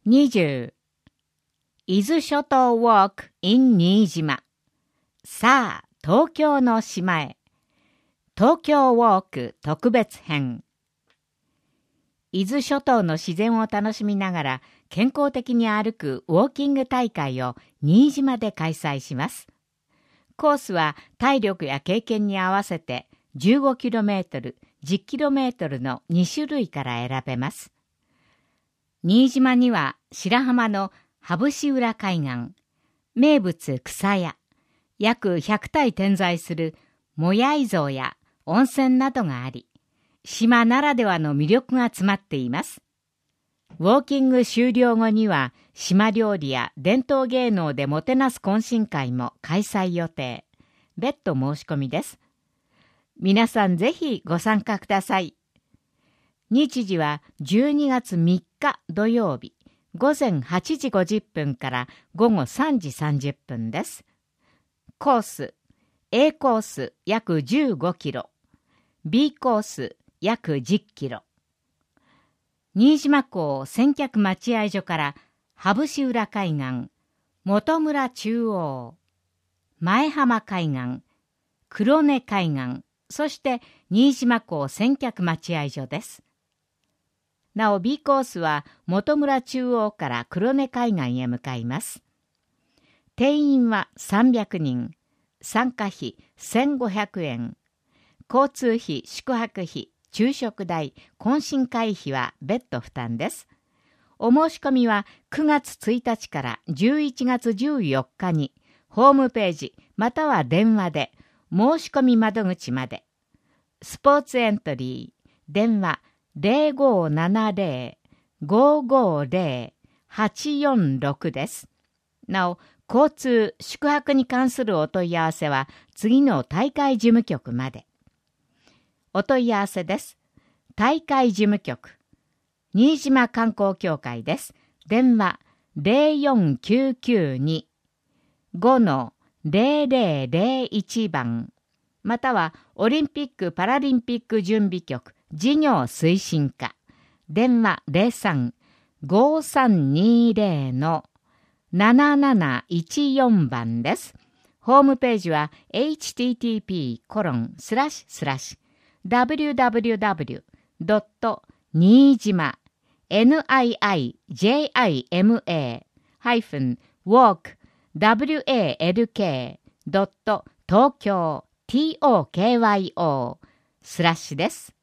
20. 伊豆諸島 Walk in 新島。さあ、東京の島へ。東京ウォーク特別編。伊豆諸島の自然を楽しみながら健康的に歩くウォーキング大会を新島で開催します。コースは体力や経験に合わせて 15km、10km の2種類から選べます。新島には白浜の羽伏浦海岸、名物草屋、約100体点在するモヤイ像や温泉などがあり、島ならではの魅力が詰まっています。ウォーキング終了後には島料理や伝統芸能でもてなす懇親会も開催予定。別途申し込みです。皆さんぜひご参加ください。日時は12月3日土曜日午前8時50分から午後3時30分です。コース A コース約15キロ、B コース約10キロ。新島港千客待合所から羽伏浦海岸、本村中央、前浜海岸、黒根海岸、そして新島港千客待合所です。なお B コースは本村中央から黒根海岸へ向かいます。定員は300人、参加費1500円、交通費、宿泊費、昼食代、懇親会費は別途負担です。お申し込みは9月1日から11月14日にホームページまたは電話で申し込み窓口まで。スポーツエントリー、電話0570-550-846です。なお、交通、宿泊に関するお問い合わせは次の大会事務局まで。お問い合わせです。大会事務局、新島観光協会です。電話0499-5-0001番、またはオリンピック・パラリンピック準備局事業推進課、電話03-5320-7714番です。ホームページは http://www.nijima-walk.tokyo です。